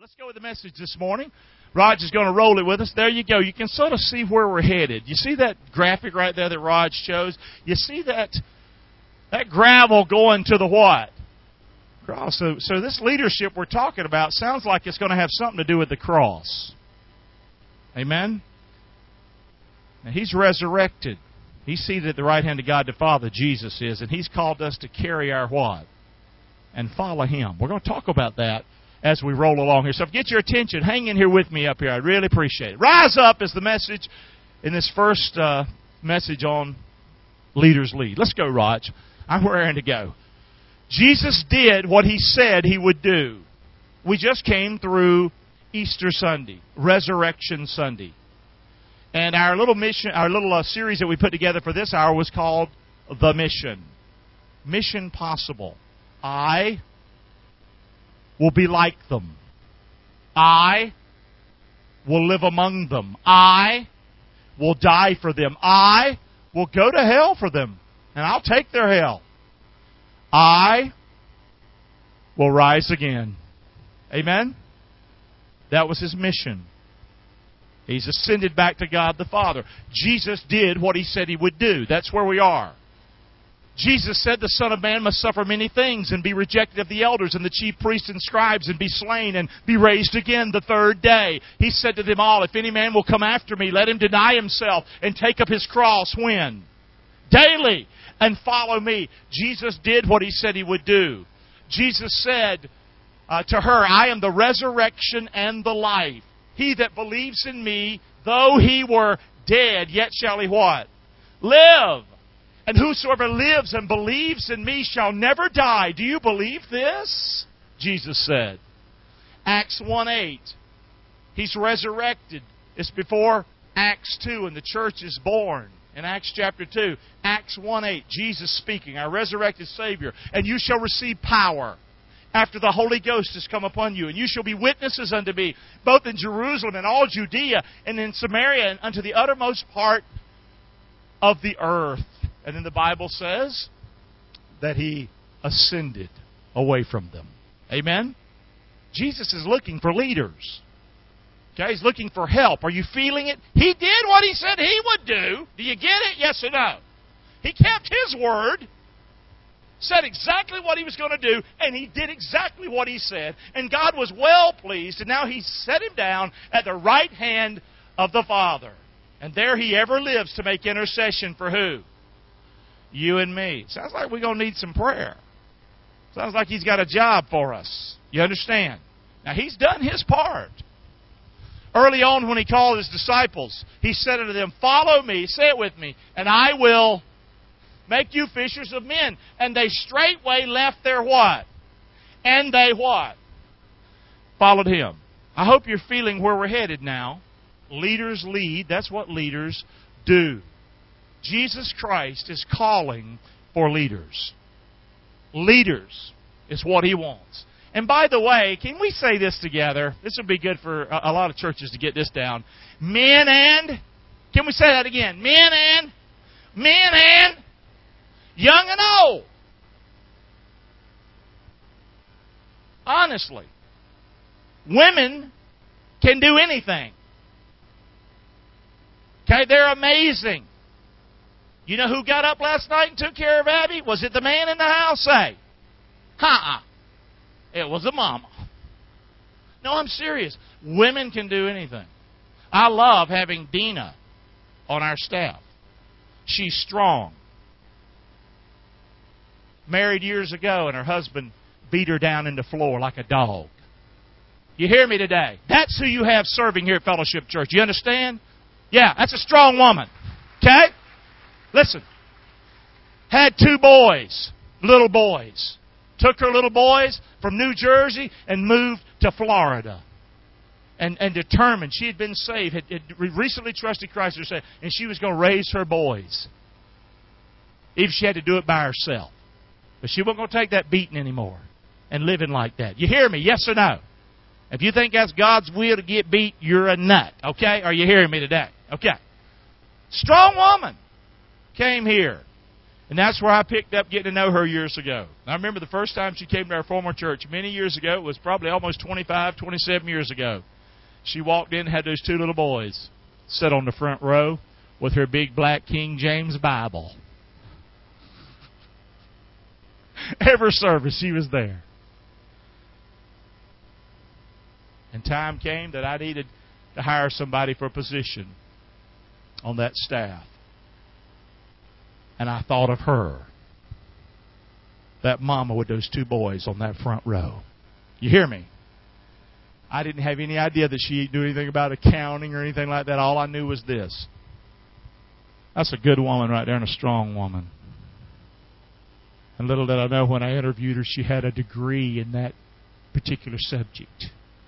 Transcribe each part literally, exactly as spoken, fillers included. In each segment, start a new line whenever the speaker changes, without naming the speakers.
Let's go with the message this morning. Raj is going to roll it with us. There you go. You can sort of see where we're headed. You see that graphic right there that Raj shows? You see that that gravel going to the what? Cross. So, so this leadership we're talking about sounds like it's going to have something to do with the cross. Amen? Now, He's resurrected. He's seated at the right hand of God the Father, Jesus is, and He's called us to carry our what? And follow Him. We're going to talk about that as we roll along here. So if get your attention, hang in here with me up here. I'd really appreciate it. Rise up is the message in this first uh, message on Leaders Lead. Let's go, Raj. I'm raring to go. Jesus did what He said He would do. We just came through Easter Sunday, Resurrection Sunday. And our little mission, our little uh, series that we put together for this hour was called The Mission. Mission Possible. I will be like them. I will live among them. I will die for them. I will go to hell for them, and I'll take their hell. I will rise again. Amen? That was His mission. He's ascended back to God the Father. Jesus did what He said He would do. That's where we are. Jesus said the Son of Man must suffer many things and be rejected of the elders and the chief priests and scribes and be slain and be raised again the third day. He said to them all, if any man will come after me, let him deny himself and take up his cross when? Daily, and follow me. Jesus did what He said He would do. Jesus said uh, to her, I am the resurrection and the life. He that believes in me, though he were dead, yet shall he what? Live. And whosoever lives and believes in me shall never die. Do you believe this? Jesus said. Acts one eight. He's resurrected. It's before Acts two, and the church is born. In Acts chapter two, Acts one eight, Jesus speaking, our resurrected Savior. And you shall receive power after the Holy Ghost has come upon you. And you shall be witnesses unto me, both in Jerusalem and all Judea, and in Samaria, and unto the uttermost part of the earth. And then the Bible says that He ascended away from them. Amen? Jesus is looking for leaders. Okay, He's looking for help. Are you feeling it? He did what He said He would do. Do you get it? Yes or no? He kept His word, said exactly what He was going to do, and He did exactly what He said. And God was well pleased, and now He set Him down at the right hand of the Father. And there He ever lives to make intercession for who? You and me. Sounds like we're going to need some prayer. Sounds like He's got a job for us. You understand? Now, He's done His part. Early on when He called His disciples, He said unto them, follow me, say it with me, and I will make you fishers of men. And they straightway left their what? And they what? Followed Him. I hope you're feeling where we're headed now. Leaders lead. That's what leaders do. Jesus Christ is calling for leaders. Leaders is what He wants. And by the way, can we say this together? This would be good for a lot of churches to get this down. Men and, can we say that again? Men and, men and, young and old. Honestly, women can do anything. Okay, they're amazing. You know who got up last night and took care of Abby? Was it the man in the house? Say, uh-uh. It was a mama. No, I'm serious. Women can do anything. I love having Dina on our staff. She's strong. Married years ago, and her husband beat her down in the floor like a dog. You hear me today? That's who you have serving here at Fellowship Church. You understand? Yeah, that's a strong woman. Okay? Listen. Had two boys, little boys. Took her little boys from New Jersey and moved to Florida. And, and determined, she had been saved, had, had recently trusted Christ as her Savior, and she was going to raise her boys. Even if she had to do it by herself. But she wasn't going to take that beating anymore and living like that. You hear me? Yes or no? If you think that's God's will to get beat, you're a nut. Okay? Are you hearing me today? Okay. Strong woman came here. And that's where I picked up getting to know her years ago. I remember the first time she came to our former church many years ago. It was probably almost twenty-five, twenty-seven years ago. She walked in and had those two little boys sit on the front row with her big black King James Bible. Every service she was there. And time came that I needed to hire somebody for a position on that staff. And I thought of her. That mama with those two boys on that front row. You hear me? I didn't have any idea that she knew anything about accounting or anything like that. All I knew was this. That's a good woman right there and a strong woman. And little did I know when I interviewed her, she had a degree in that particular subject.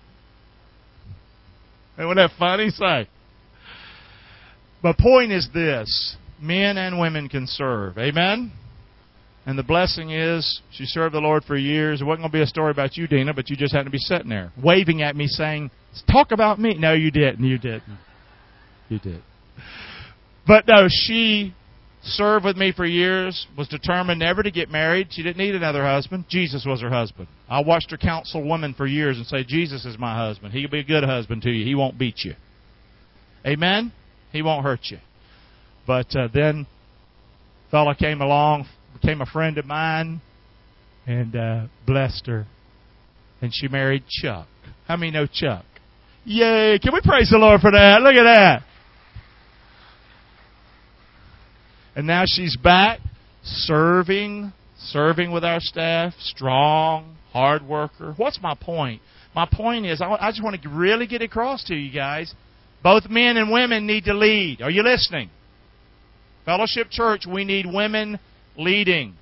And wasn't that funny? Say. My point is this. Men and women can serve. Amen? And the blessing is, she served the Lord for years. It wasn't going to be a story about you, Dina, but you just happened to be sitting there, waving at me, saying, talk about me. No, you didn't. You didn't. You did. But no, she served with me for years, was determined never to get married. She didn't need another husband. Jesus was her husband. I watched her counsel women for years and say, Jesus is my husband. He'll be a good husband to you. He won't beat you. Amen? He won't hurt you. But uh, then a fella came along, became a friend of mine, and uh, blessed her. And she married Chuck. How many know Chuck? Yay! Can we praise the Lord for that? Look at that. And now she's back serving, serving with our staff, strong, hard worker. What's my point? My point is, I just want to really get across to you guys, both men and women need to lead. Are you listening? Fellowship Church, we need women leading.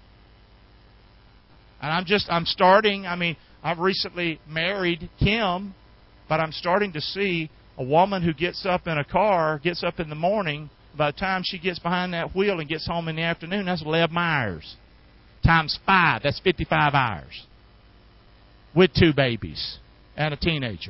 And I'm just, I'm starting, I mean, I've recently married Kim, but I'm starting to see a woman who gets up in a car, gets up in the morning, by the time she gets behind that wheel and gets home in the afternoon, that's eleven hours. Times five, that's fifty-five hours. With two babies and a teenager.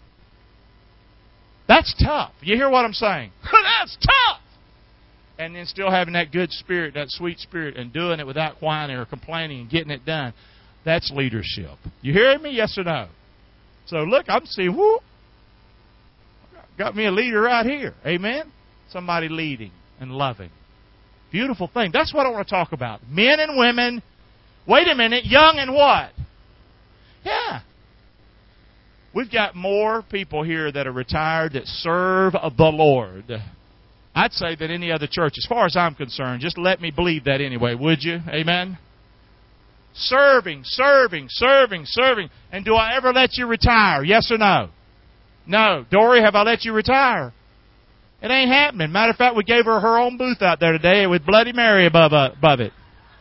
That's tough. You hear what I'm saying? That's tough! And then still having that good spirit, that sweet spirit, and doing it without whining or complaining and getting it done. That's leadership. You hearing me? Yes or no? So look, I'm seeing, whoop. Got me a leader right here. Amen? Somebody leading and loving. Beautiful thing. That's what I want to talk about. Men and women. Wait a minute. Young and what? Yeah. We've got more people here that are retired that serve the Lord. I'd say than any other church. As far as I'm concerned, just let me believe that anyway, would you? Amen? Serving, serving, serving, serving. And do I ever let you retire? Yes or no? No. Dory, have I let you retire? It ain't happening. Matter of fact, we gave her her own booth out there today with Bloody Mary above, uh, above it.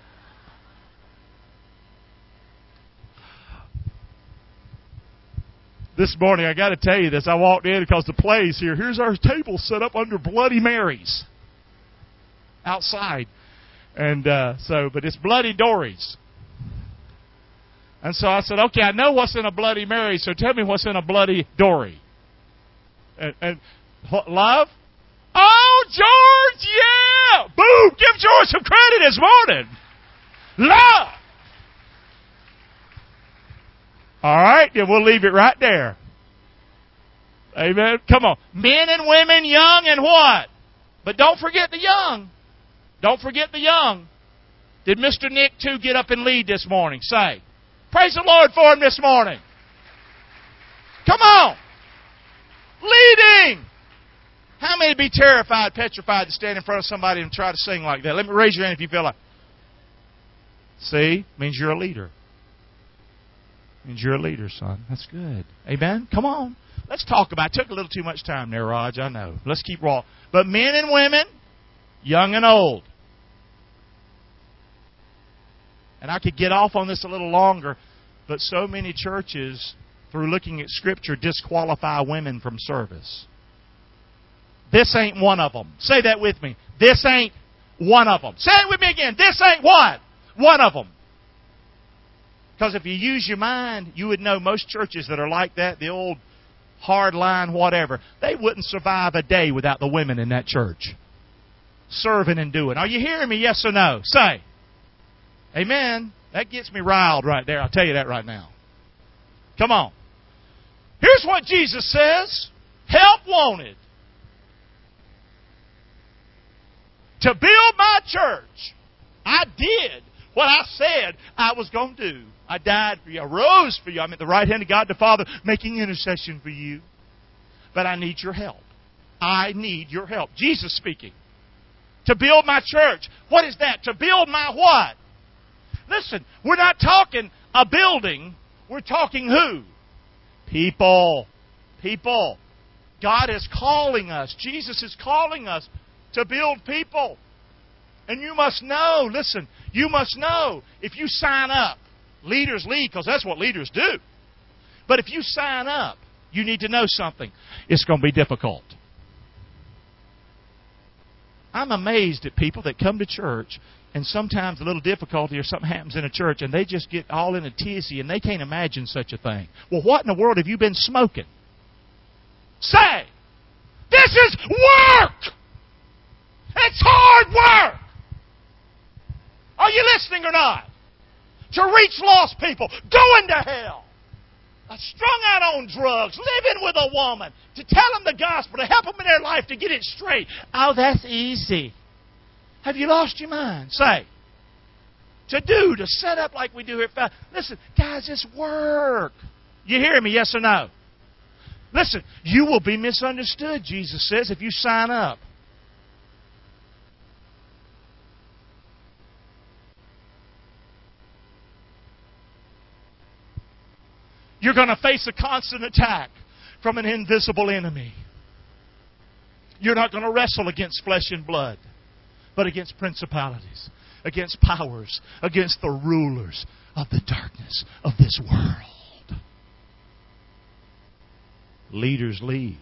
This morning, I got to tell you this. I walked in because the place here, here's our table set up under Bloody Marys outside. And uh, so, but it's Bloody Dories. And so I said, okay, I know what's in a Bloody Mary, so tell me what's in a Bloody Dory. And, and love? Oh, George, yeah! Boom! Give George some credit this morning. Love! All right, then we'll leave it right there. Amen. Come on. Men and women, young and what? But don't forget the young. Don't forget the young. Did Mister Nick, too, get up and lead this morning? Say. Praise the Lord for him this morning. Come on. Leading. How many be terrified, petrified to stand in front of somebody and try to sing like that? Let me raise your hand if you feel like. See? Means you're a leader. Means you're a leader, son. That's good. Amen? Come on. Let's talk about it. Took a little too much time there, Raj. I know. Let's keep rolling. But men and women, young and old. And I could get off on this a little longer, but so many churches, through looking at Scripture, disqualify women from service. This ain't one of them. Say that with me. This ain't one of them. Say it with me again. This ain't what? One of them. Because if you use your mind, you would know most churches that are like that, the old hard line, whatever, they wouldn't survive a day without the women in that church. serving and doing. Are you hearing me? Yes or no? Say. Amen. That gets me riled right there. I'll tell you that right now. Come on. Here's what Jesus says. Help wanted. To build my church. I did what I said I was going to do. I died for you. I rose for you. I'm at the right hand of God the Father making intercession for you. But I need your help. I need your help. Jesus speaking. To build my church. What is that? To build my what? Listen, we're not talking a building. We're talking who? People. People. God is calling us. Jesus is calling us to build people. And you must know, listen, you must know if you sign up, leaders lead, because that's what leaders do. But if you sign up, you need to know something. It's going to be difficult. I'm amazed at people that come to church and sometimes a little difficulty or something happens in a church and they just get all in a tizzy and they can't imagine such a thing. Well, what in the world have you been smoking? Say, this is work! It's hard work! Are you listening or not? To reach lost people, going to hell, strung out on drugs, living with a woman, to tell them the gospel, to help them in their life to get it straight. Oh, that's easy. Have you lost your mind? Say. To do, to set up like we do here. Listen, guys, it's work. You hear me, yes or no? Listen, you will be misunderstood, Jesus says, if you sign up. You're going to face a constant attack from an invisible enemy. You're not going to wrestle against flesh and blood, but against principalities, against powers, against the rulers of the darkness of this world. Leaders lead.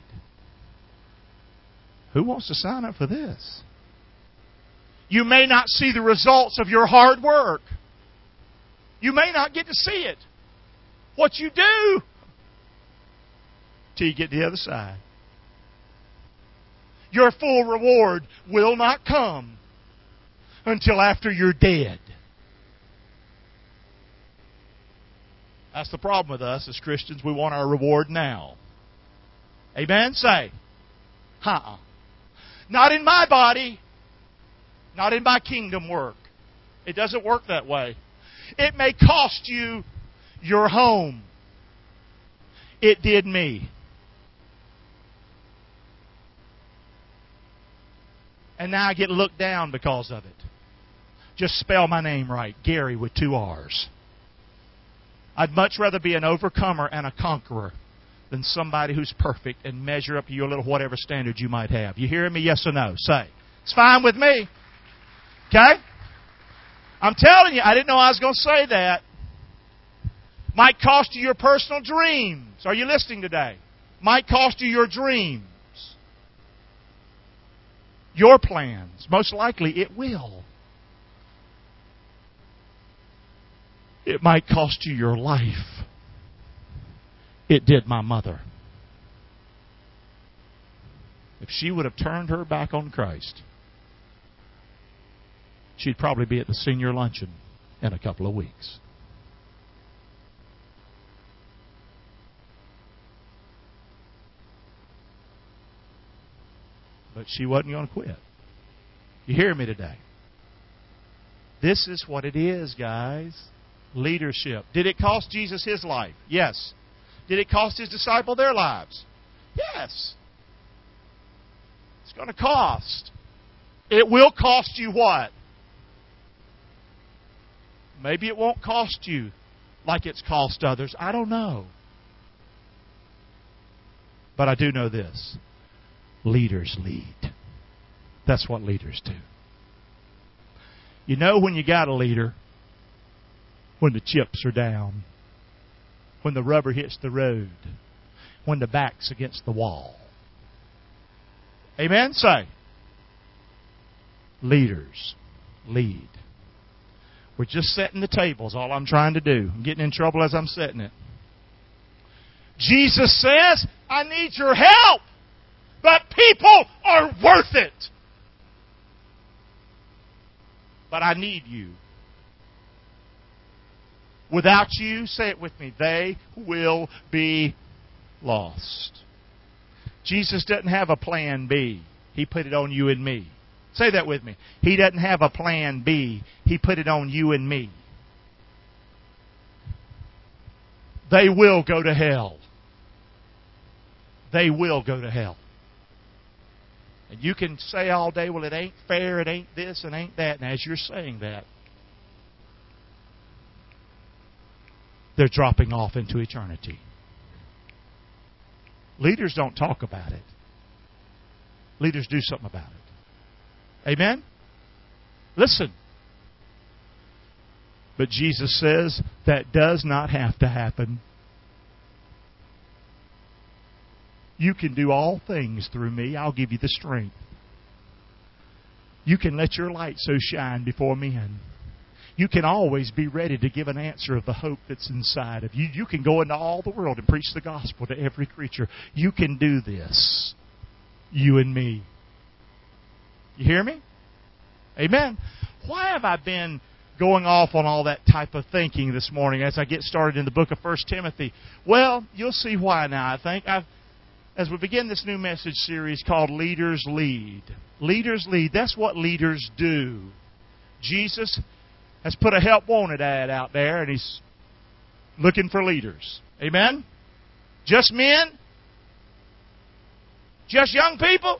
Who wants to sign up for this? You may not see the results of your hard work. You may not get to see it. What you do till you get to the other side. Your full reward will not come until after you're dead. That's the problem with us as Christians. We want our reward now. Amen? Say. Uh-uh. Not in my body. Not in my kingdom work. It doesn't work that way. It may cost you your home. It did me. And now I get looked down because of it. Just spell my name right. Gary with two R's. I'd much rather be an overcomer and a conqueror than somebody who's perfect and measure up to your little whatever standard you might have. You hearing me? Yes or no? Say. It's fine with me. Okay? I'm telling you, I didn't know I was going to say that. Might cost you your personal dreams. Are you listening today? Might cost you your dreams. Your plans. Most likely it will. It might cost you your life. It did my mother. If she would have turned her back on Christ, she'd probably be at the senior luncheon in a couple of weeks. But she wasn't going to quit. You hear me today? This is what it is, guys. Leadership. Did it cost Jesus his life? Yes. Did it cost his disciples their lives? Yes. It's going to cost. It will cost you what? Maybe it won't cost you like it's cost others. I don't know. But I do know this. Leaders lead. That's what leaders do. You know when you got a leader, when the chips are down, when the rubber hits the road, when the back's against the wall. Amen? Say. Leaders lead. We're just setting the table is all I'm trying to do. I'm getting in trouble as I'm setting it. Jesus says, I need your help. But people are worth it. but I need you. Without you, say it with me, they will be lost. Jesus doesn't have a plan B. He put it on you and me. Say that with me. He doesn't have a plan B. He put it on you and me. They will go to hell. They will go to hell. And you can say all day, well, it ain't fair, it ain't this, it ain't that. And as you're saying that, they're dropping off into eternity. Leaders don't talk about it. Leaders do something about it. Amen? Listen. But Jesus says that does not have to happen. You can do all things through me. I'll give you the strength. You can let your light so shine before men. You can always be ready to give an answer of the hope that's inside of you. You can go into all the world and preach the gospel to every creature. You can do this. You and me. You hear me? Amen. Why have I been going off on all that type of thinking this morning as I get started in the book of First Timothy? Well, you'll see why now, I think. I've, as we begin this new message series called Leaders Lead. Leaders Lead. That's what leaders do. Jesus has put a help wanted ad out there, and He's looking for leaders. Amen? Just men? Just young people?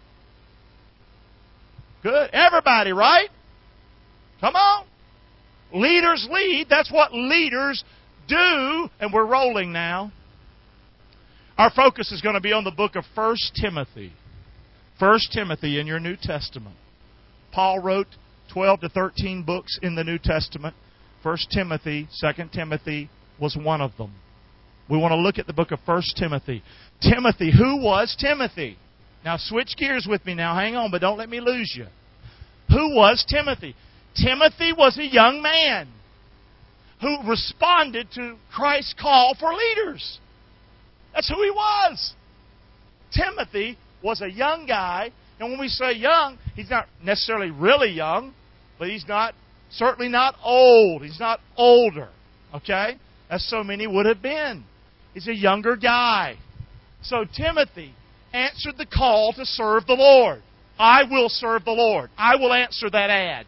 Good. Everybody, right? Come on. Leaders lead. That's what leaders do. And we're rolling now. Our focus is going to be on the book of First Timothy. First Timothy in your New Testament. Paul wrote twelve to thirteen books in the New Testament. First Timothy, Second Timothy was one of them. We want to look at the book of First Timothy. Timothy, who was Timothy? Now switch gears with me now. Hang on, but don't let me lose you. Who was Timothy? Timothy was a young man who responded to Christ's call for leaders. That's who he was. Timothy was a young guy. And when we say young, he's not necessarily really young, but he's not, certainly not old. He's not older. Okay? As so many would have been. He's a younger guy. So Timothy answered the call to serve the Lord. I will serve the Lord. I will answer that ad.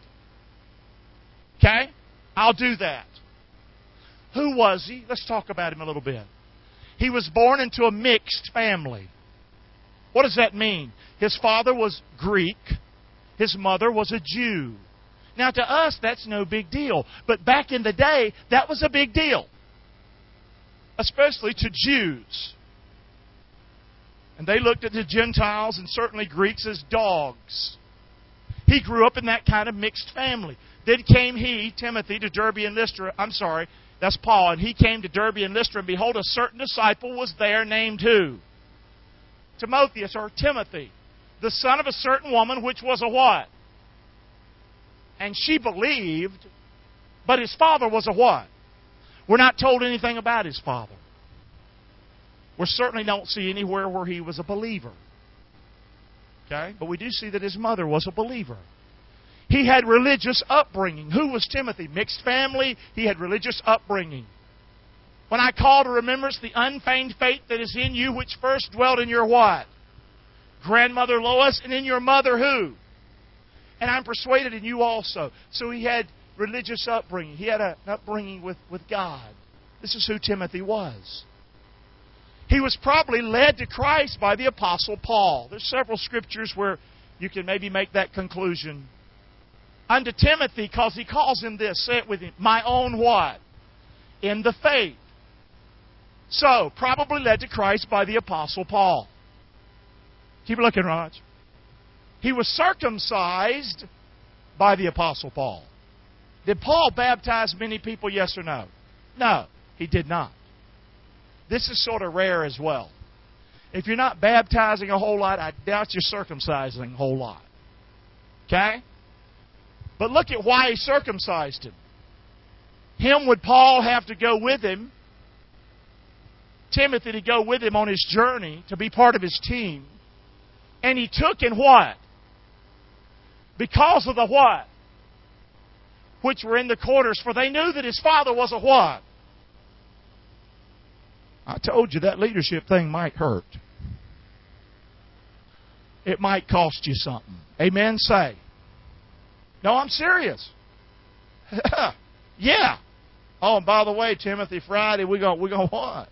Okay? I'll do that. Who was he? Let's talk about him a little bit. He was born into a mixed family. What does that mean? His father was Greek. His mother was a Jew. Now to us, that's no big deal. But back in the day, that was a big deal. Especially to Jews. And they looked at the Gentiles and certainly Greeks as dogs. He grew up in that kind of mixed family. Then came he, Timothy, to Derbe and Lystra. I'm sorry, that's Paul. And he came to Derbe and Lystra, and behold, a certain disciple was there named who? Timotheus, or Timothy, the son of a certain woman, which was a what? And she believed, but his father was a what? We're not told anything about his father. We certainly don't see anywhere where he was a believer. Okay? But we do see that his mother was a believer. He had religious upbringing. Who was Timothy? Mixed family. He had religious upbringing. When I call to remembrance the unfeigned faith that is in you, which first dwelt in your what? Grandmother Lois, and in your mother who? And I'm persuaded in you also. So he had religious upbringing. He had an upbringing with, with God. This is who Timothy was. He was probably led to Christ by the Apostle Paul. There's several scriptures where you can maybe make that conclusion. Unto Timothy, because he calls him this, say it with him, my own what? In the faith. So, probably led to Christ by the Apostle Paul. Keep looking, Raj. He was circumcised by the Apostle Paul. Did Paul baptize many people, yes or no? No, he did not. This is sort of rare as well. If you're not baptizing a whole lot, I doubt you're circumcising a whole lot. Okay? But look at why he circumcised him. Him would Paul have to go with him. Timothy to go with him on his journey to be part of his team. And he took in what? Because of the what? which were in the quarters, for they knew that his father was a what? I told you that leadership thing might hurt. It might cost you something. Amen, say. No, I'm serious. Yeah. Oh, and by the way, Timothy, Friday, we're going we're gonna what?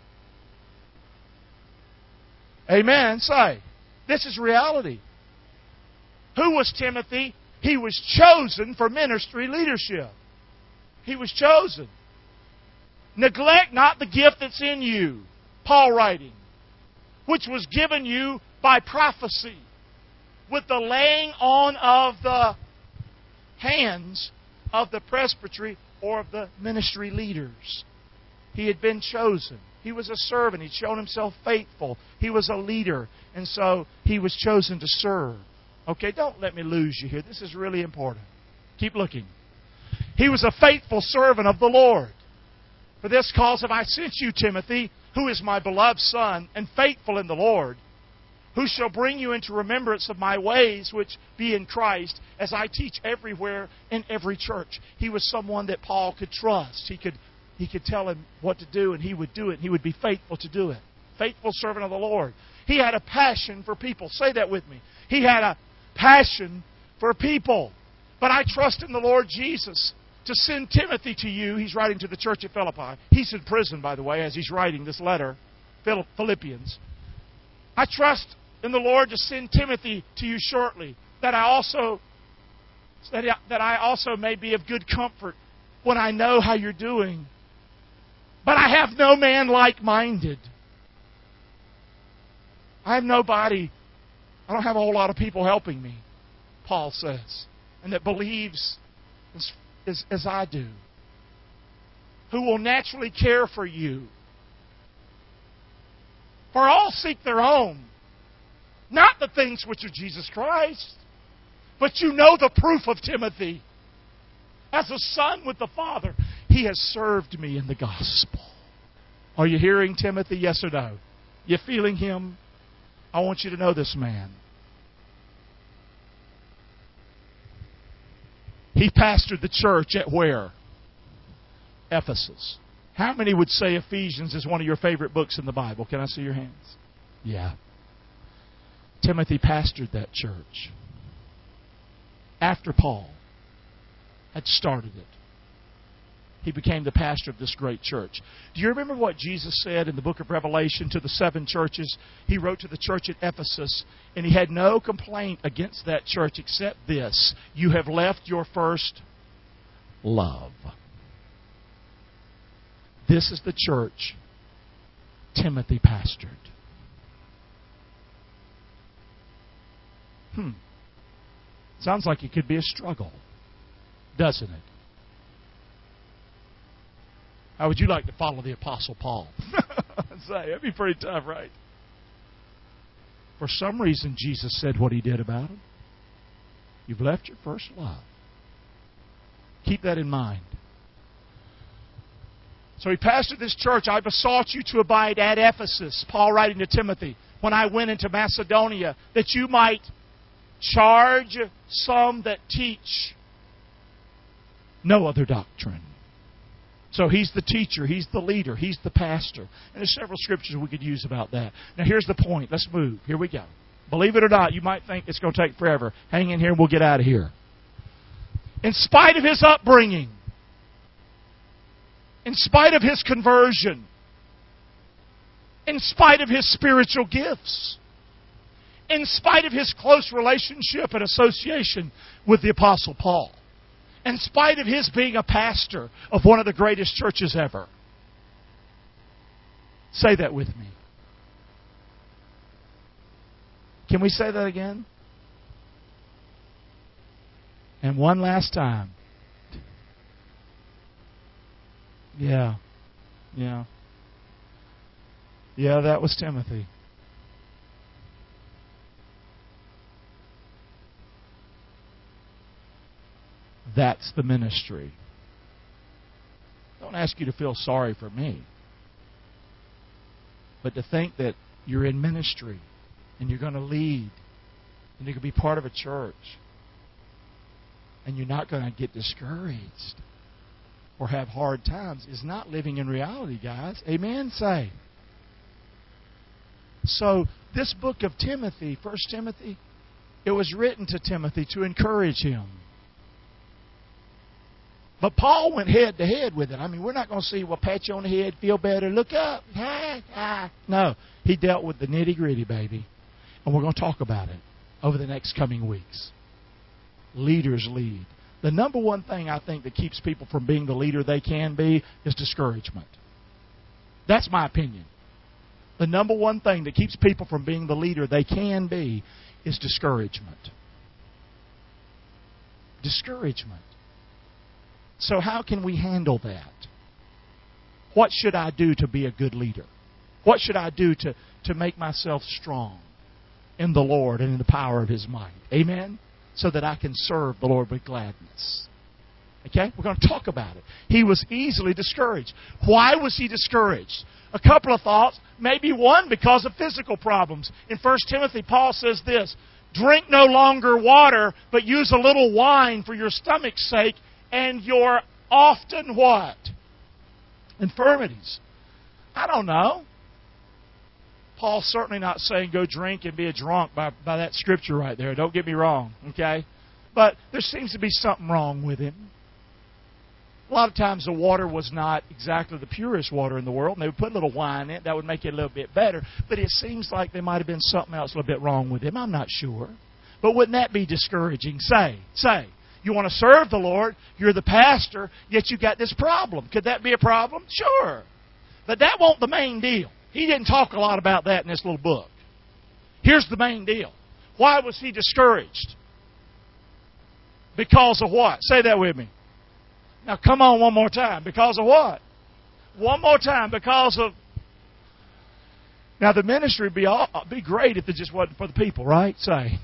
Amen, say. This is reality. Who was Timothy? He was chosen for ministry leadership. He was chosen. Neglect not the gift that's in you, Paul writing, which was given you by prophecy, with the laying on of the hands of the presbytery or of the ministry leaders. He had been chosen. He was a servant. He'd shown himself faithful. He was a leader. And so he was chosen to serve. Okay, don't let me lose you here. This is really important. Keep looking. He was a faithful servant of the Lord. For this cause have I sent you, Timothy, who is my beloved son, and faithful in the Lord, who shall bring you into remembrance of my ways which be in Christ, as I teach everywhere in every church. He was someone that Paul could trust. He could, he could tell him what to do, and he would do it, and he would be faithful to do it. Faithful servant of the Lord. He had a passion for people. Say that with me. He had a passion for people. But I trust in the Lord Jesus to send Timothy to you. He's writing to the church at Philippi. He's in prison, by the way, as he's writing this letter, Philippians. I trust in the Lord to send Timothy to you shortly, that I also that I, that I also may be of good comfort when I know how you're doing. But I have no man like-minded. I have nobody. I don't have a whole lot of people helping me, Paul says, and that believes as, as, as I do, who will naturally care for you. For all seek their own, not the things which are Jesus Christ. But you know the proof of Timothy. As a son with the Father, he has served me in the gospel. Are you hearing Timothy? Yes or no? You feeling him? I want you to know this man. He pastored the church at where? Ephesus. How many would say Ephesians is one of your favorite books in the Bible? Can I see your hands? Yeah. Timothy pastored that church after Paul had started it. He became the pastor of this great church. Do you remember what Jesus said in the book of Revelation to the seven churches? He wrote to the church at Ephesus, and he had no complaint against that church except this: you have left your first love. This is the church Timothy pastored. Hmm. Sounds like it could be a struggle, doesn't it? How would you like to follow the Apostle Paul? Say, it'd be pretty tough, right? For some reason, Jesus said what he did about him. You've left your first love. Keep that in mind. So he pastored this church. I besought you to abide at Ephesus, Paul writing to Timothy, when I went into Macedonia, that you might charge some that teach no other doctrine. So he's the teacher, he's the leader, he's the pastor. And there's several scriptures we could use about that. Now here's the point. Let's move. Here we go. Believe it or not, you might think it's going to take forever. Hang in here and we'll get out of here. In spite of his upbringing, in spite of his conversion, in spite of his spiritual gifts, in spite of his close relationship and association with the Apostle Paul, in spite of his being a pastor of one of the greatest churches ever. Say that with me. Can we say that again? And one last time. Yeah. Yeah. Yeah, that was Timothy. That's the ministry. Don't ask you to feel sorry for me. But to think that you're in ministry and you're going to lead and you're going to be part of a church and you're not going to get discouraged or have hard times is not living in reality, guys. Amen? Say. So, this book of Timothy, First Timothy, it was written to Timothy to encourage him. But Paul went head to head with it. I mean, we're not going to see, well, pat you on the head, feel better, look up. Ah, ah. No, he dealt with the nitty-gritty, baby. And we're going to talk about it over the next coming weeks. Leaders lead. The number one thing I think that keeps people from being the leader they can be is discouragement. That's my opinion. The number one thing that keeps people from being the leader they can be is discouragement. Discouragement. So how can we handle that? What should I do to be a good leader? What should I do to, to make myself strong in the Lord and in the power of His might? Amen? So that I can serve the Lord with gladness. Okay? We're going to talk about it. He was easily discouraged. Why was he discouraged? A couple of thoughts. Maybe one, because of physical problems. In First Timothy, Paul says this, drink no longer water, but use a little wine for your stomach's sake and your often what? Infirmities. I don't know. Paul's certainly not saying go drink and be a drunk by, by that scripture right there. Don't get me wrong, okay? But there seems to be something wrong with him. A lot of times the water was not exactly the purest water in the world, and they would put a little wine in it. That would make it a little bit better. But it seems like there might have been something else a little bit wrong with him. I'm not sure. But wouldn't that be discouraging? Say, say. You want to serve the Lord, you're the pastor, yet you got this problem. Could that be a problem? Sure. But that wasn't the main deal. He didn't talk a lot about that in this little book. Here's the main deal. Why was he discouraged? Because of what? Say that with me. Now come on one more time. Because of what? One more time. Because of... Now the ministry would be, all, be great if it just wasn't for the people, right? Say.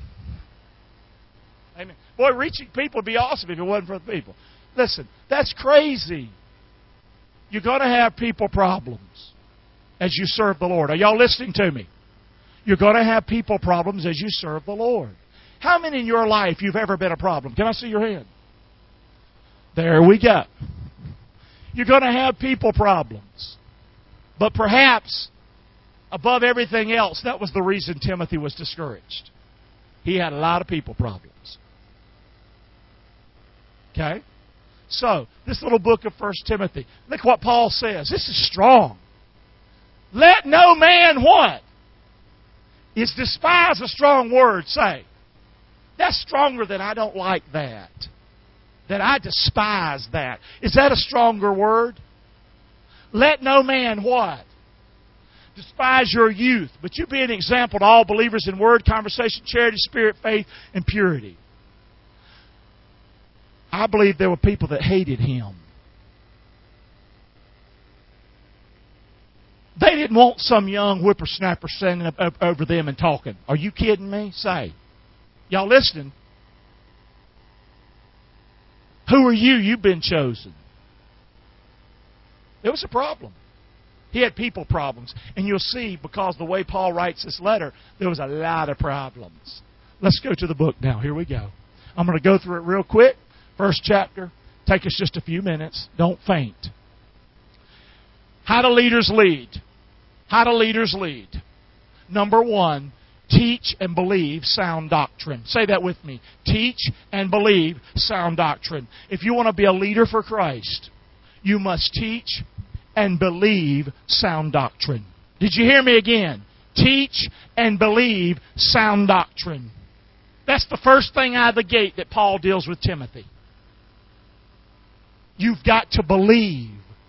Amen. Boy, reaching people would be awesome if it wasn't for the people. Listen, that's crazy. You're going to have people problems as you serve the Lord. Are y'all listening to me? You're going to have people problems as you serve the Lord. How many in your life you've ever been a problem? Can I see your hand? There we go. You're going to have people problems. But perhaps, above everything else, that was the reason Timothy was discouraged. He had a lot of people problems. Okay? So, this little book of First Timothy. Look what Paul says. This is strong. Let no man what? Is despise a strong word. Say. That's stronger than I don't like that. That I despise that. Is that a stronger word? Let no man what? Despise your youth. But you be an example to all believers in word, conversation, charity, spirit, faith, and purity. I believe there were people that hated him. They didn't want some young whippersnapper standing up, up over them and talking. Are you kidding me? Say. Y'all listening? Who are you? You've been chosen. There was a problem. He had people problems. And you'll see, because the way Paul writes this letter, there was a lot of problems. Let's go to the book now. Here we go. I'm going to go through it real quick. First chapter. Take us just a few minutes. Don't faint. How do leaders lead? How do leaders lead? Number one, teach and believe sound doctrine. Say that with me. Teach and believe sound doctrine. If you want to be a leader for Christ, you must teach and believe sound doctrine. Did you hear me again? Teach and believe sound doctrine. That's the first thing out of the gate that Paul deals with Timothy. You've got to believe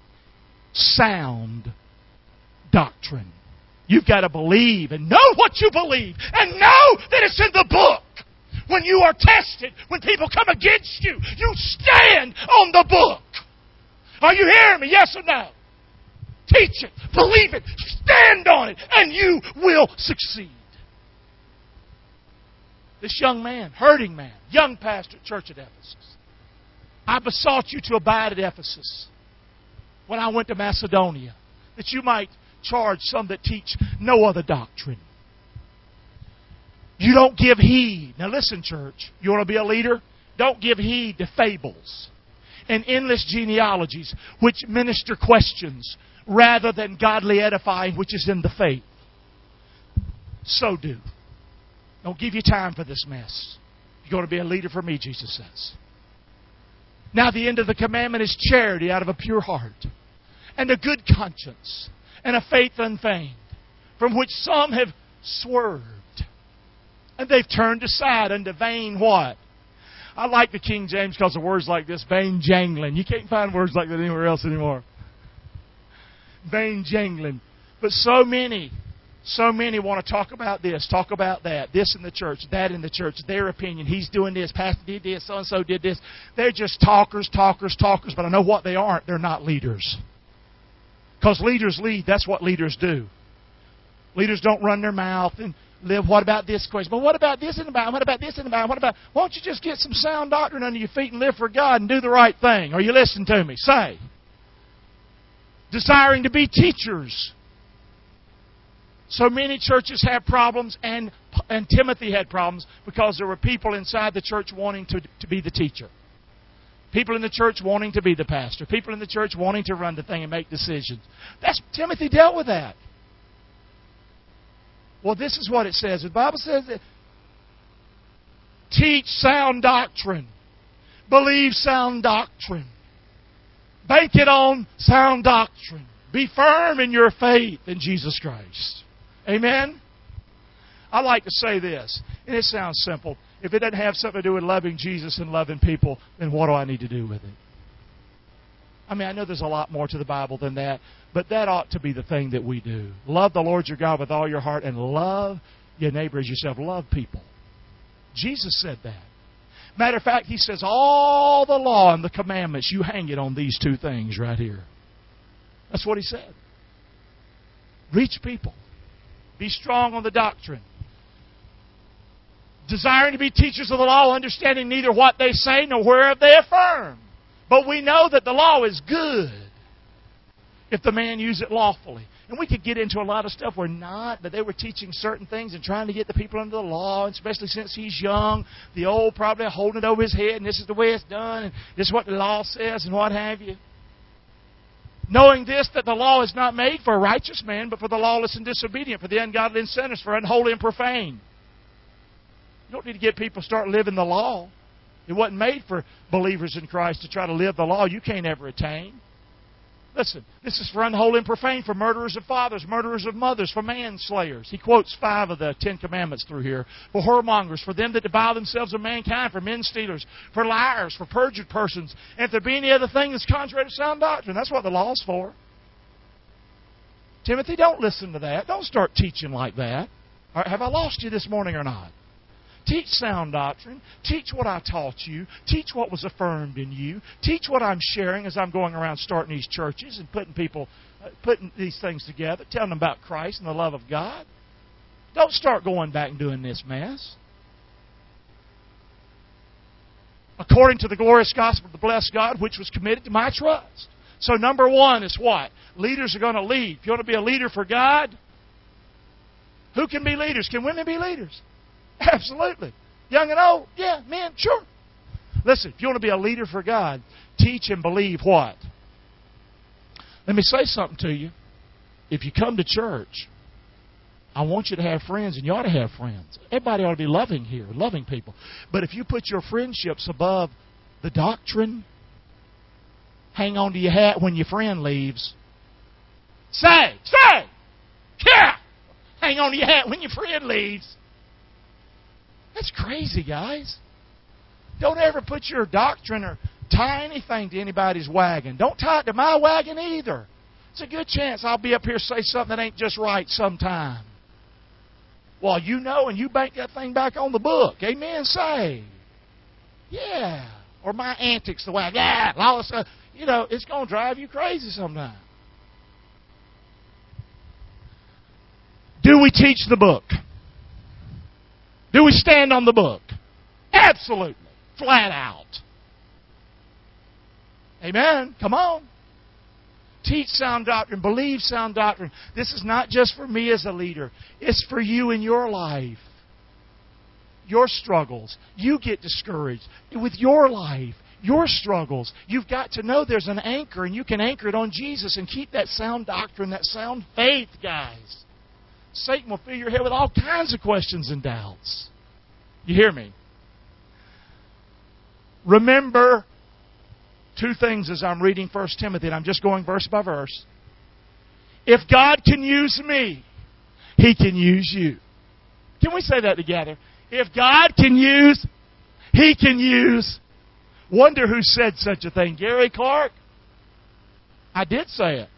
sound doctrine. You've got to believe and know what you believe and know that it's in the book. When you are tested, when people come against you, you stand on the book. Are you hearing me? Yes or no? Teach it, believe it, stand on it, and you will succeed. This young man, hurting man, young pastor at church at Ephesus. I besought you to abide at Ephesus when I went to Macedonia, that you might charge some that teach no other doctrine. You don't give heed. Now listen, church, you want to be a leader? Don't give heed to fables and endless genealogies which minister questions rather than godly edifying which is in the faith. So do. Don't give you time for this mess. You're going to be a leader for me, Jesus says. Now the end of the commandment is charity out of a pure heart, and a good conscience, and a faith unfeigned, from which some have swerved, and they've turned aside unto vain what? I like the King James because of words like this, vain jangling. You can't find words like that anywhere else anymore. Vain jangling. But so many, so many want to talk about this, talk about that, this in the church, that in the church, their opinion. He's doing this, Pastor did this, so-and-so did this. They're just talkers, talkers, talkers. But I know what they aren't. They're not leaders. Because leaders lead. That's what leaders do. Leaders don't run their mouth and live, what about this question? But what about this in the Bible? What about this in the Bible? What about, why don't you just get some sound doctrine under your feet and live for God and do the right thing? Are you listening to me? Say. Desiring to be teachers. So many churches have problems, and, and Timothy had problems because there were people inside the church wanting to, to be the teacher. People in the church wanting to be the pastor. People in the church wanting to run the thing and make decisions. That's Timothy dealt with that. Well, this is what it says. The Bible says that teach sound doctrine. Believe sound doctrine. Bank it on sound doctrine. Be firm in your faith in Jesus Christ. Amen? I like to say this, and it sounds simple. If it doesn't have something to do with loving Jesus and loving people, then what do I need to do with it? I mean, I know there's a lot more to the Bible than that, but that ought to be the thing that we do. Love the Lord your God with all your heart and love your neighbor as yourself. Love people. Jesus said that. Matter of fact, He says all the law and the commandments, you hang it on these two things right here. That's what He said. Reach people. Be strong on the doctrine. Desiring to be teachers of the law, understanding neither what they say nor whereof they affirm. But we know that the law is good if the man use it lawfully. And we could get into a lot of stuff we're not, but they were teaching certain things and trying to get the people under the law, especially since he's young. The old probably holding it over his head, and this is the way it's done, and this is what the law says, and what have you. Knowing this, that the law is not made for a righteous man, but for the lawless and disobedient, for the ungodly and sinners, for unholy and profane. You don't need to get people to start living the law. It wasn't made for believers in Christ to try to live the law you can't ever attain. Listen, this is for unholy and profane, for murderers of fathers, murderers of mothers, for manslayers. He quotes five of the Ten Commandments through here. For whoremongers, for them that defile themselves of mankind, for men stealers, for liars, for perjured persons, and if there be any other thing that's contrary to sound doctrine. That's what the law's for. Timothy, don't listen to that. Don't start teaching like that. All right, have I lost you this morning or not? Teach sound doctrine. Teach what I taught you. Teach what was affirmed in you. Teach what I'm sharing as I'm going around starting these churches and putting people, uh, putting these things together, telling them about Christ and the love of God. Don't start going back and doing this mess. According to the glorious gospel of the blessed God, which was committed to my trust. So number one is what? Leaders are going to lead. If you want to be a leader for God, who can be leaders? Can women be leaders? Absolutely. Young and old, yeah, men, sure. Listen, if you want to be a leader for God, teach and believe what? Let me say something to you. If you come to church, I want you to have friends, and you ought to have friends. Everybody ought to be loving here, loving people. But if you put your friendships above the doctrine, hang on to your hat when your friend leaves. Say, say, yeah, hang on to your hat when your friend leaves. That's crazy, guys. Don't ever put your doctrine or tie anything to anybody's wagon. Don't tie it to my wagon either. It's a good chance I'll be up here and say something that ain't just right sometime. Well, you know, and you bank that thing back on the book. Amen, say. Yeah. Or my antics, the way I, yeah, all this stuff. You know, it's going to drive you crazy sometime. Do we teach the book? Do we stand on the book? Absolutely. Flat out. Amen. Come on. Teach sound doctrine. Believe sound doctrine. This is not just for me as a leader. It's for you in your life. your struggles. You get discouraged with your life, your struggles. You've got to know there's an anchor, and you can anchor it on Jesus and keep that sound doctrine, that sound faith, guys. Satan will fill your head with all kinds of questions and doubts. You hear me? Remember two things as I'm reading First Timothy, and I'm just going verse by verse. If God can use me, He can use you. Can we say that together? If God can use, He can use. Wonder who said such a thing. Gary Clark? I did say it.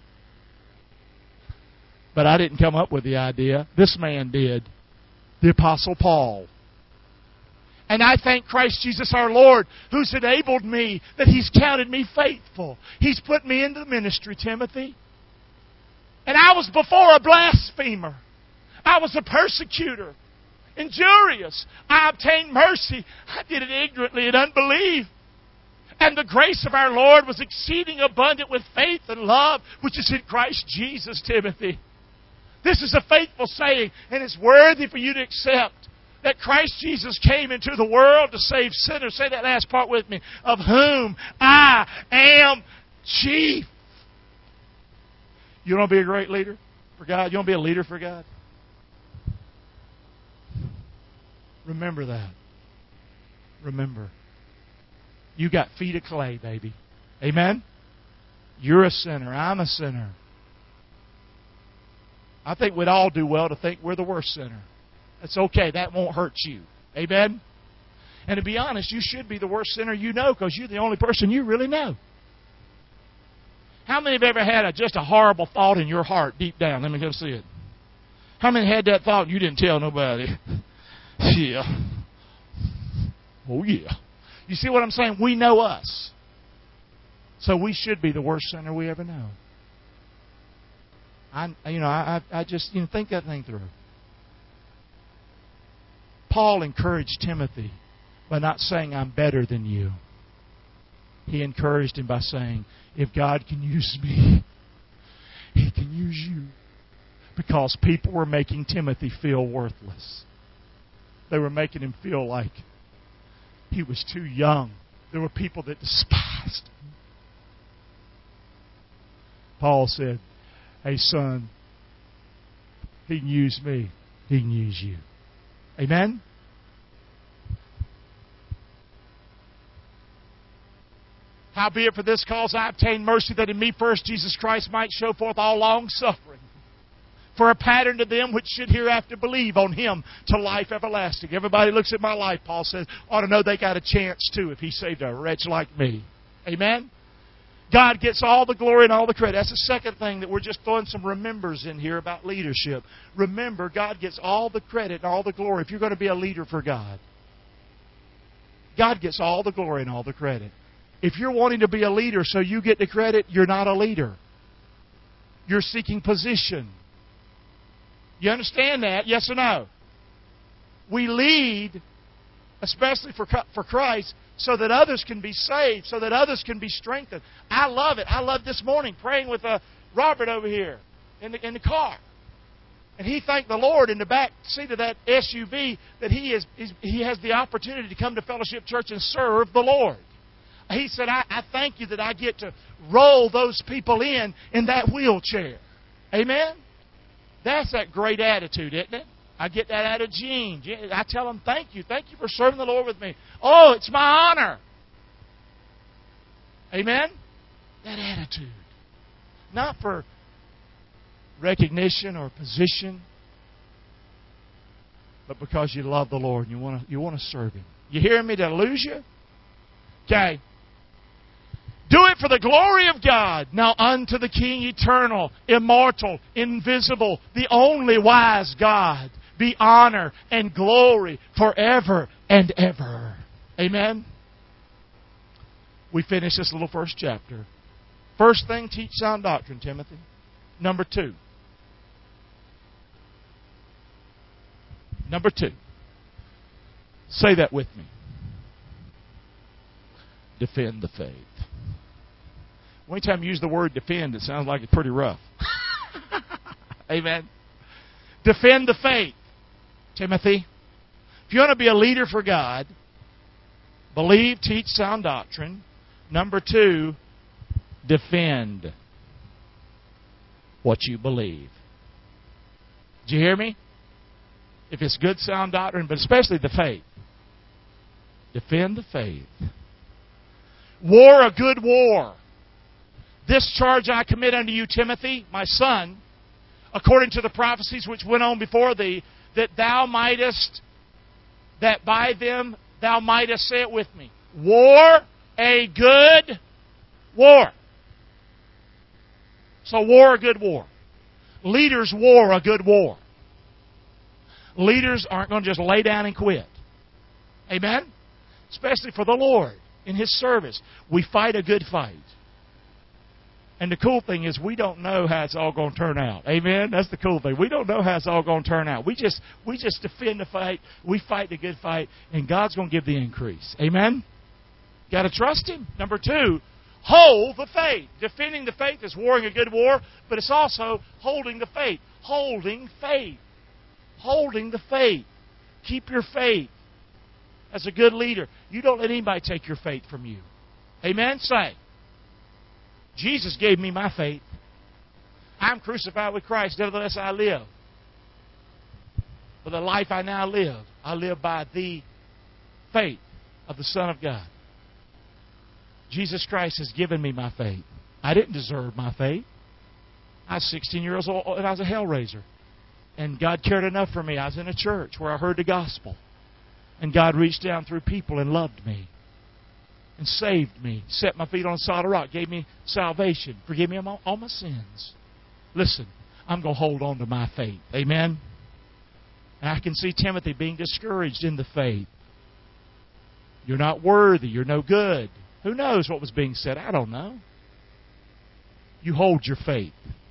But I didn't come up with the idea. This man did. The Apostle Paul. And I thank Christ Jesus our Lord, who's enabled me, that He's counted me faithful. He's put me into the ministry, Timothy. And I was before a blasphemer. I was a persecutor. Injurious. I obtained mercy. I did it ignorantly in unbelief. And the grace of our Lord was exceeding abundant with faith and love, which is in Christ Jesus, Timothy. This is a faithful saying, and it's worthy for you to accept. That Christ Jesus came into the world to save sinners. Say that last part with me. Of whom I am chief. You want to be a great leader for God? You want to be a leader for God? Remember that. Remember. You got feet of clay, baby. Amen? You're a sinner. I'm a sinner. I think we'd all do well to think we're the worst sinner. That's okay. That won't hurt you. Amen? And to be honest, you should be the worst sinner you know because you're the only person you really know. How many have ever had a, just a horrible thought in your heart deep down? Let me go see it. How many had that thought and you didn't tell nobody? Yeah. Oh, yeah. You see what I'm saying? We know us. So we should be the worst sinner we ever know. I, you know, I, I just, you know, think that thing through. Paul encouraged Timothy by not saying, I'm better than you. He encouraged him by saying, if God can use me, He can use you. Because people were making Timothy feel worthless. They were making him feel like he was too young. There were people that despised him. Paul said, hey son, He can use me. He can use you. Amen? Howbeit for this cause I obtained mercy, that in me first Jesus Christ might show forth all long suffering, for a pattern to them which should hereafter believe on Him to life everlasting. Everybody looks at my life, Paul says, ought to know they got a chance too if He saved a wretch like me. Amen? God gets all the glory and all the credit. That's the second thing that we're just throwing some remembers in here about leadership. Remember, God gets all the credit and all the glory if you're going to be a leader for God. God gets all the glory and all the credit. If you're wanting to be a leader so you get the credit, you're not a leader. You're seeking position. You understand that? Yes or no? We lead, especially for for Christ, so that others can be saved, so that others can be strengthened. I love it. I love this morning praying with uh, Robert over here in the, in the car. And he thanked the Lord in the back seat of that S U V that he is he has the opportunity to come to Fellowship Church and serve the Lord. He said, I, I thank you that I get to roll those people in in that wheelchair. Amen? That's that great attitude, isn't it? I get that out of Gene. I tell them, thank you. Thank you for serving the Lord with me. Oh, it's my honor. Amen? That attitude. Not for recognition or position, but because you love the Lord and you want to you want to serve Him. You hearing me? Did I lose you? Okay. Do it for the glory of God. Now unto the King eternal, immortal, invisible, the only wise God, be honor and glory forever and ever. Amen? We finish this little first chapter. First thing, teach sound doctrine, Timothy. Number two. Number two. Say that with me. Defend the faith. Anytime you use the word defend, it sounds like it's pretty rough. Amen. Defend the faith, Timothy. If you want to be a leader for God, believe, teach sound doctrine. Number two, defend what you believe. Did you hear me? If it's good sound doctrine, but especially the faith. Defend the faith. War a good war. This charge I commit unto you, Timothy, my son, according to the prophecies which went on before thee, that thou mightest, that by them thou mightest, say it with me, war a good war. So war a good war. Leaders war a good war. Leaders aren't going to just lay down and quit. Amen? Especially for the Lord in His service. We fight a good fight. And the cool thing is we don't know how it's all going to turn out. Amen? That's the cool thing. We don't know how it's all going to turn out. We just we just defend the fight. We fight the good fight. And God's going to give the increase. Amen? Got to trust Him. Number two, hold the faith. Defending the faith is warring a good war, but it's also holding the faith. Holding faith. Holding the faith. Keep your faith. As a good leader, you don't let anybody take your faith from you. Amen? Say, Jesus gave me my faith. I'm crucified with Christ, nevertheless I live. For the life I now live, I live by the faith of the Son of God. Jesus Christ has given me my faith. I didn't deserve my faith. I was sixteen years old and I was a hellraiser. And God cared enough for me. I was in a church where I heard the gospel. And God reached down through people and loved me. And saved me. Set my feet on a solid rock. Gave me salvation. Forgive me all, all my sins. Listen, I'm going to hold on to my faith. Amen? And I can see Timothy being discouraged in the faith. You're not worthy. You're no good. Who knows what was being said? I don't know. You hold your faith.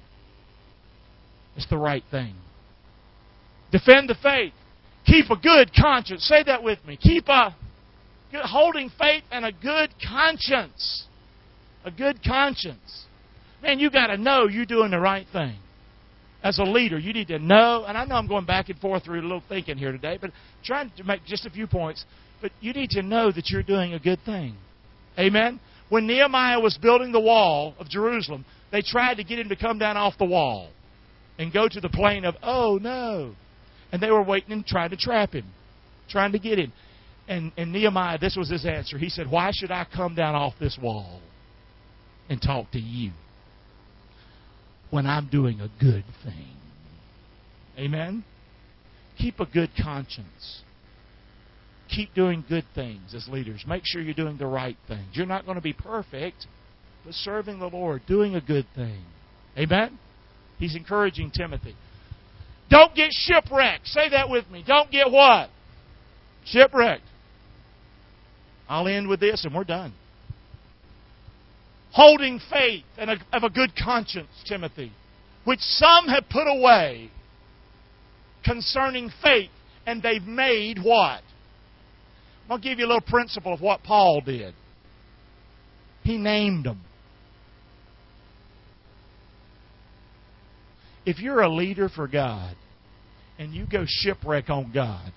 It's the right thing. Defend the faith. Keep a good conscience. Say that with me. Keep a holding faith and a good conscience. A good conscience. Man, you got to know you're doing the right thing. As a leader, you need to know, and I know I'm going back and forth through a little thinking here today, but trying to make just a few points. But you need to know that you're doing a good thing. Amen? When Nehemiah was building the wall of Jerusalem, they tried to get him to come down off the wall and go to the plain of, oh no. And they were waiting and trying to trap him, trying to get him. And, and Nehemiah, this was his answer. He said, why should I come down off this wall and talk to you when I'm doing a good thing? Amen? Keep a good conscience. Keep doing good things as leaders. Make sure you're doing the right things. You're not going to be perfect, but serving the Lord, doing a good thing. Amen? He's encouraging Timothy. Don't get shipwrecked. Say that with me. Don't get what? Shipwrecked. I'll end with this and we're done. Holding faith and a, of a good conscience, Timothy, which some have put away concerning faith, and they've made what? I'll give you a little principle of what Paul did. He named them. If you're a leader for God and you go shipwreck on God,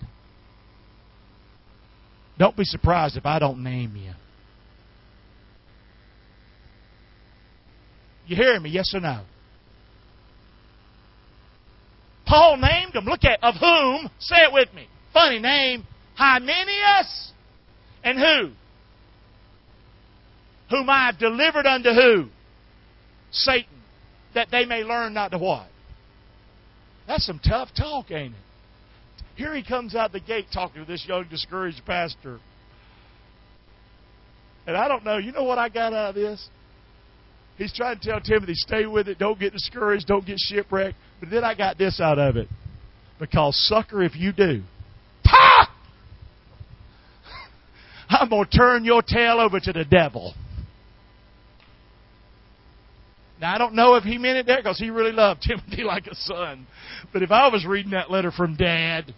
don't be surprised if I don't name you. You hearing me? Yes or no? Paul named them. Look at, of whom, say it with me. Funny name. Hymenaeus and who? Whom I have delivered unto who? Satan. That they may learn not to what? That's some tough talk, ain't it? Here he comes out the gate talking to this young discouraged pastor. And I don't know, you know what I got out of this? He's trying to tell Timothy, stay with it, don't get discouraged, don't get shipwrecked. But then I got this out of it. Because, sucker, if you do, ha! I'm going to turn your tail over to the devil. Now, I don't know if he meant it there because he really loved Timothy like a son. But if I was reading that letter from Dad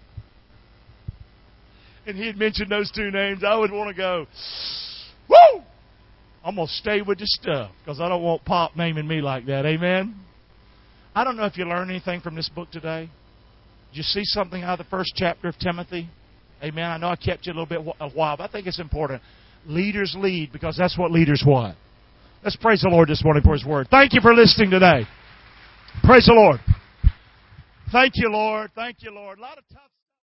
and he had mentioned those two names, I would want to go, woo! I'm going to stay with the stuff because I don't want Pop naming me like that. Amen? I don't know if you learned anything from this book today. Did you see something out of the first chapter of Timothy? Amen. I know I kept you a little bit a while, but I think it's important. Leaders lead because that's what leaders want. Let's praise the Lord this morning for His Word. Thank you for listening today. Praise the Lord. Thank you, Lord. Thank you, Lord. A lot of tough